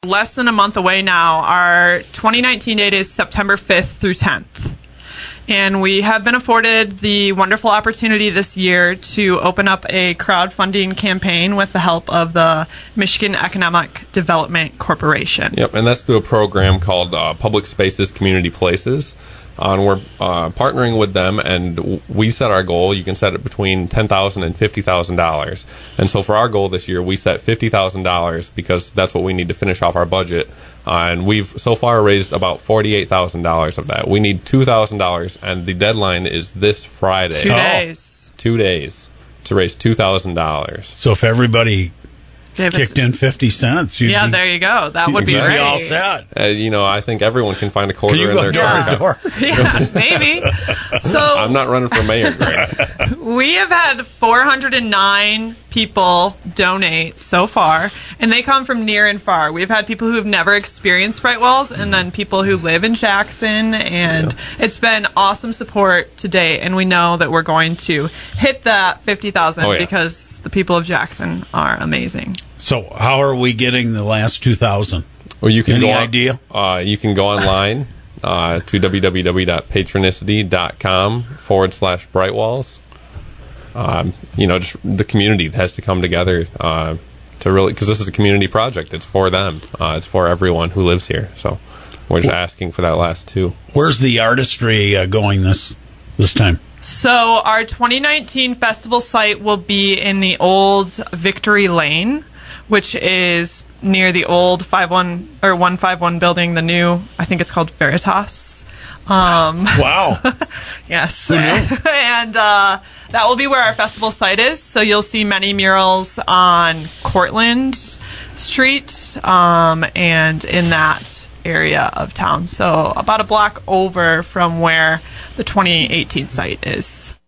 less than a month away now. Our 2019 date is September 5th through 10th. And we have been afforded the wonderful opportunity this year to open up a crowdfunding campaign with the help of the Michigan Economic Development Corporation. Yep, and that's through a program called Public Spaces, Community Places. And we're partnering with them, and we set our goal. You can set it between $10,000 and $50,000. And so for our goal this year, we set $50,000 because that's what we need to finish off our budget. And we've so far raised about $48,000 of that. We need $2,000, and the deadline is this Friday. 2 days. 2 days to raise $2,000. So if everybody kicked in 50 cents, there you go. That would be you'd great. be all set. I think everyone can find a quarter Can you in go their door car. to door? Yeah, maybe. So I'm not running for mayor, Greg. we have had 409 people donate so far, and they come from near and far. We've had people who have never experienced Brightwells, and then people who live in Jackson, and it's been awesome support to date, and we know that we're going to hit that 50,000 because the people of Jackson are amazing. So how are we getting the last 2,000? Well, you can Any go on, idea? You can go online to www.patronicity.com/Brightwalls. Just the community has to come together to really, because this is a community project. It's for them. It's for everyone who lives here. So we're just asking for that last two. Where's the artistry going this time? So our 2019 festival site will be in the old Victory Lane, which is near the old 151 building, the new, I think it's called Veritas. Wow. Yes. Who knew? And that will be where our festival site is. So you'll see many murals on Cortland Street and in that area of town. So about a block over from where the 2018 site is.